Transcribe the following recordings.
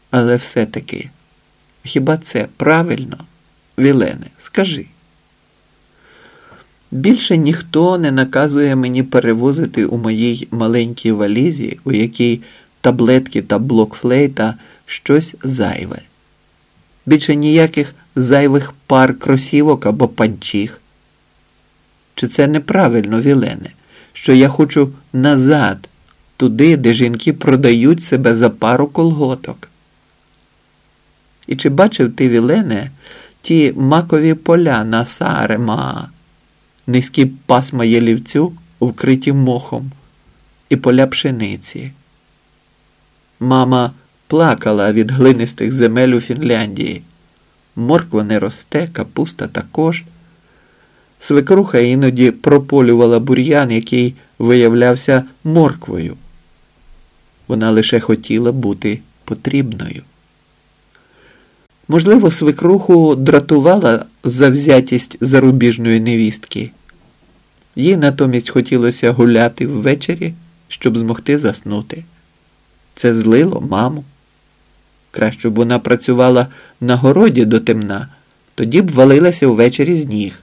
Але все-таки, хіба це правильно, Вілене, скажи? Більше ніхто не наказує мені перевозити у моїй маленькій валізі, у якій таблетки та блокфлейта, щось зайве. Більше ніяких зайвих пар кросівок або панчіх. Чи це неправильно, Вілене, що я хочу назад, туди, де жінки продають себе за пару колготок? І чи бачив ти, Вілене, ті макові поля на Сааремаа, низькі пасма ялівцю, вкриті мохом, і поля пшениці? Мама плакала від глинистих земель у Фінляндії. Морква не росте, капуста також. Свекруха іноді прополювала бур'ян, який виявлявся морквою. Вона лише хотіла бути потрібною. Можливо, свекруху дратувала завзятість зарубіжної невістки. Їй натомість хотілося гуляти ввечері, щоб змогти заснути. Це злило маму. Краще б вона працювала на городі до темна, тоді б валилася ввечері з ніг.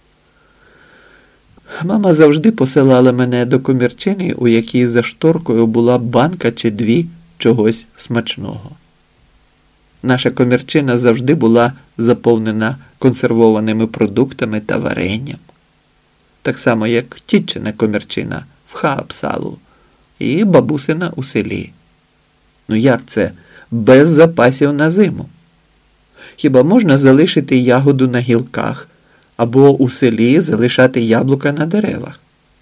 Мама завжди посилала мене до комірчини, у якій за шторкою була банка чи дві чогось смачного. Наша комірчина завжди була заповнена консервованими продуктами та варенням. Так само, як тітчина комірчина в Хаапсалу і бабусина у селі. Ну як це без запасів на зиму? Хіба можна залишити ягоду на гілках або у селі залишати яблука на деревах?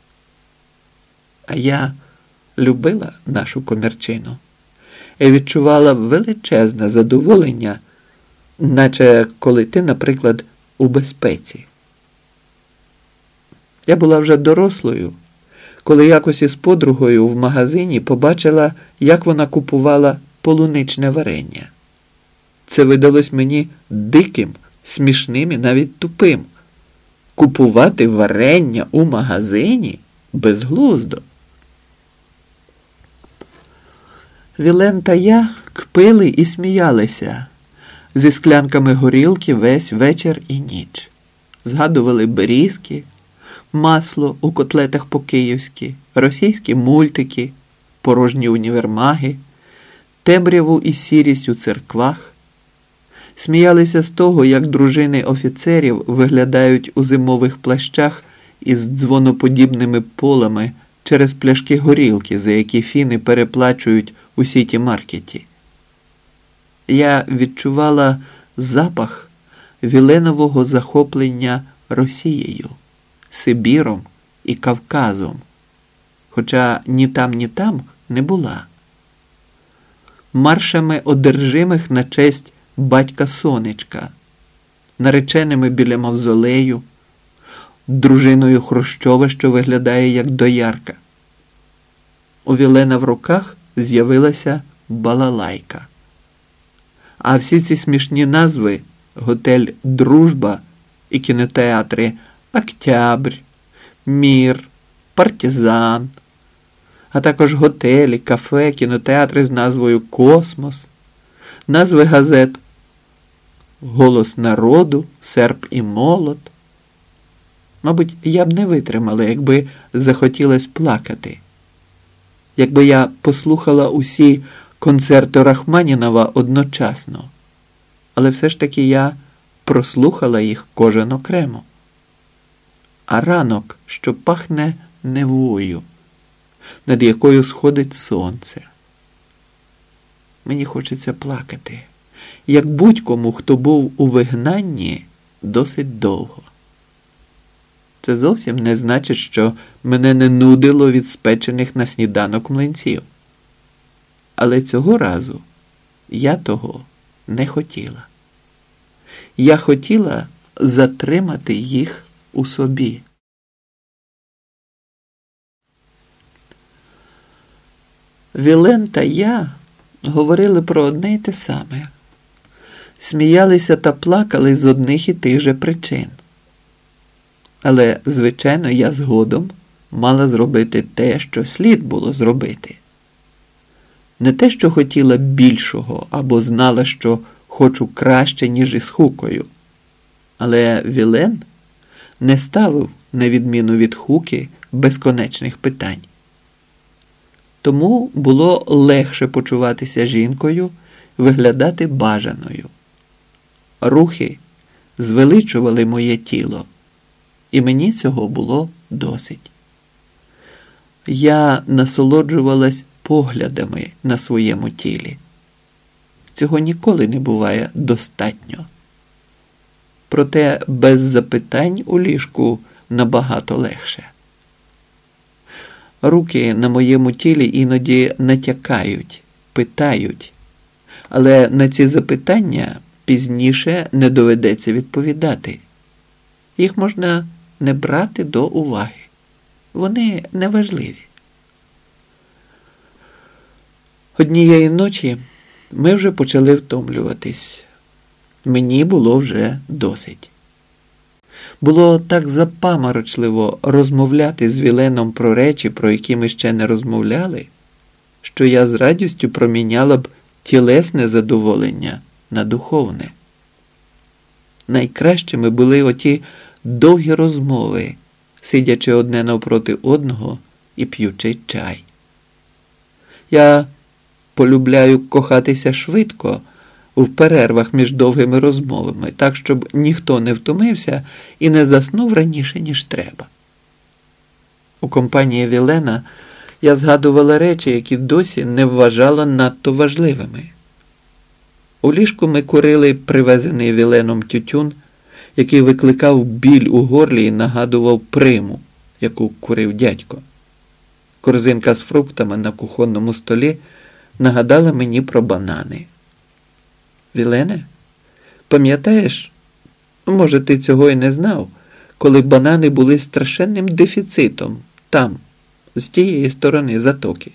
А я любила нашу комірчину і відчувала величезне задоволення, наче коли ти, наприклад, у безпеці. Я була вже дорослою, коли якось із подругою в магазині побачила, як вона купувала полуничне варення. Це видалось мені диким, смішним і навіть тупим. Купувати варення у магазині безглуздо. Вілен та я кпили і сміялися зі склянками горілки весь вечір і ніч. Згадували берізки, масло у котлетах по-київськи, російські мультики, порожні універмаги, темряву і сірість у церквах. Сміялися з того, як дружини офіцерів виглядають у зимових плащах із дзвоноподібними полами через пляшки горілки, за які фіни переплачують у сіті-маркеті. Я відчувала запах віленового захоплення Росією, Сибіром і Кавказом, хоча ні там не була. Маршами одержимих на честь батька Сонечка, нареченими біля мавзолею, дружиною Хрущова, що виглядає як доярка. У Вілена в руках з'явилася балалайка. А всі ці смішні назви – готель «Дружба» і кінотеатри «Октябрь», «Мір», «Партизан», а також готелі, кафе, кінотеатри з назвою «Космос», назви газет «Голос народу», «Серп і молот». Мабуть, я б не витримала, якби захотілось плакати. Якби я послухала усі концерти Рахманінова одночасно. Але все ж таки я прослухала їх кожен окремо. А ранок, що пахне невою, над якою сходить сонце. Мені хочеться плакати, як будь-кому, хто був у вигнанні досить довго. Це зовсім не значить, що мене не нудило від спечених на сніданок млинців. Але цього разу я того не хотіла. Я хотіла затримати їх у собі. Вілен та я говорили про одне й те саме. Сміялися та плакали з одних і тих же причин. Але, звичайно, я згодом мала зробити те, що слід було зробити. Не те, що хотіла більшого або знала, що хочу краще, ніж із Хукою. Але Вілен не ставив, на відміну від Хуки, безконечних питань. Тому було легше почуватися жінкою, виглядати бажаною. Рухи звеличували моє тіло, і мені цього було досить. Я насолоджувалась поглядами на своєму тілі. Цього ніколи не буває достатньо. Проте без запитань у ліжку набагато легше. Руки на моєму тілі іноді натякають, питають, але на ці запитання пізніше не доведеться відповідати. Їх можна не брати до уваги. Вони неважливі. Однієї ночі ми вже почали втомлюватись. Мені було вже досить. Було так запаморочливо розмовляти з Віленом про речі, про які ми ще не розмовляли, що я з радістю проміняла б тілесне задоволення на духовне. Найкращими були оті довгі розмови, сидячи одне навпроти одного і п'ючи чай. Я полюбляю кохатися швидко, в перервах між довгими розмовами, так, щоб ніхто не втомився і не заснув раніше, ніж треба. У компанії Вілена я згадувала речі, які досі не вважала надто важливими. У ліжку ми курили привезений Віленом тютюн, який викликав біль у горлі і нагадував приму, яку курив дядько. Корзинка з фруктами на кухонному столі нагадала мені про банани. Вілене, пам'ятаєш, може ти цього і не знав, коли банани були страшенним дефіцитом там, з тієї сторони затоки?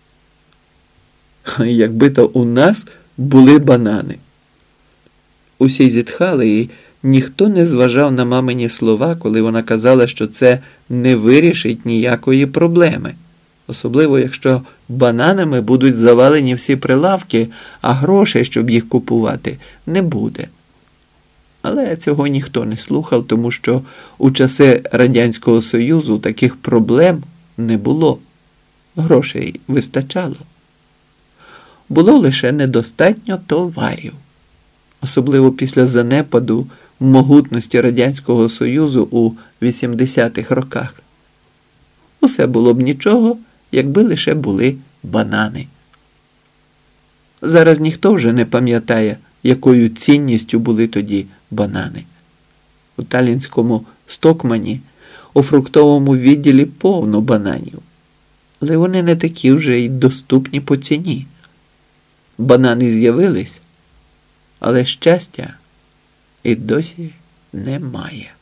Якби то у нас були банани. Усі зітхали, і ніхто не зважав на мамині слова, коли вона казала, що це не вирішить ніякої проблеми. Особливо, якщо бананами будуть завалені всі прилавки, а грошей, щоб їх купувати, не буде. Але цього ніхто не слухав, тому що у часи Радянського Союзу таких проблем не було. Грошей вистачало. Було лише недостатньо товарів. Особливо після занепаду могутності Радянського Союзу у 80-х роках. Усе було б нічого, якби лише були банани. Зараз ніхто вже не пам'ятає, якою цінністю були тоді банани. У талінському Стокмані у фруктовому відділі повно бананів. Але вони не такі вже й доступні по ціні. Банани з'явились, але щастя і досі немає.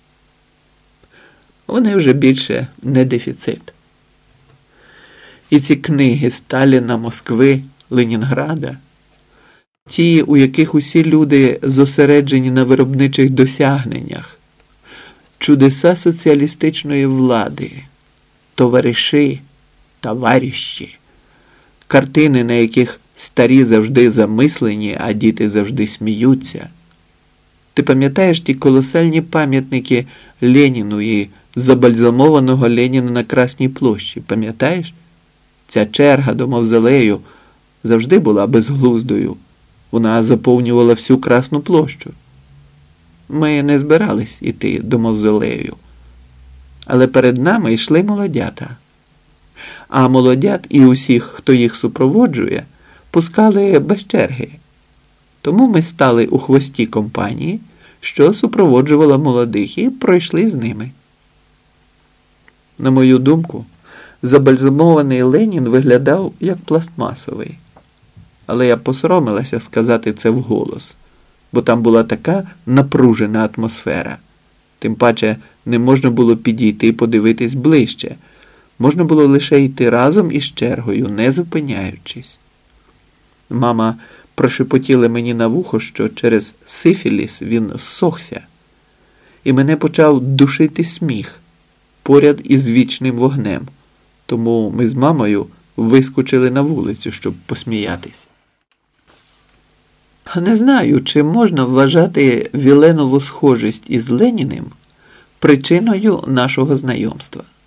Вони вже більше не дефіцит. І ці книги Сталіна, Москви, Ленінграда, ті, у яких усі люди зосереджені на виробничих досягненнях, чудеса соціалістичної влади, товариші, товаріщі, картини, на яких старі завжди замислені, а діти завжди сміються. Ти пам'ятаєш ті колосальні пам'ятники Леніну і забальзамованого Леніна на Красній площі? Пам'ятаєш? Ця черга до мавзолею завжди була безглуздою. Вона заповнювала всю Красну площу. Ми не збирались іти до мавзолею. Але перед нами йшли молодята. А молодят і усіх, хто їх супроводжує, пускали без черги. Тому ми стали у хвості компанії, що супроводжувала молодих, і пройшли з ними. На мою думку, забальзамований Ленін виглядав як пластмасовий. Але я посоромилася сказати це вголос, бо там була така напружена атмосфера. Тим паче не можна було підійти і подивитись ближче. Можна було лише йти разом із чергою, не зупиняючись. Мама прошепотіла мені на вухо, що через сифіліс він зсохся. І мене почав душити сміх поряд із вічним вогнем. Тому ми з мамою вискочили на вулицю, щоб посміятись. Не знаю, чи можна вважати Віленову схожість із Леніним причиною нашого знайомства.